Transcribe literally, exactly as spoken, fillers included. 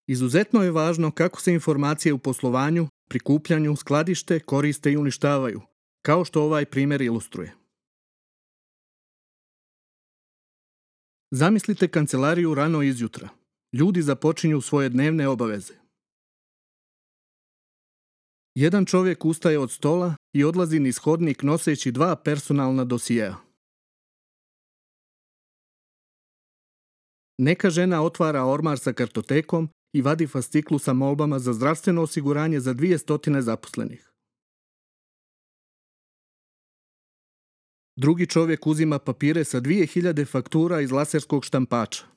Izuzetno je važno kako se informacije u poslovanju, prikupljanju, skladište, koriste i uništavaju, kao što ovaj primjer ilustruje. Zamislite kancelariju rano izjutra. Ljudi započinju svoje dnevne obaveze. Jedan čovjek ustaje od stola i odlazi niz hodnik noseći dva personalna dosijea. Neka žena otvara ormar sa kartotekom i vadi fasciklu sa molbama za zdravstveno osiguranje za dvije stotine zaposlenih. Drugi čovjek uzima papire sa dvije hiljade faktura iz laserskog štampača.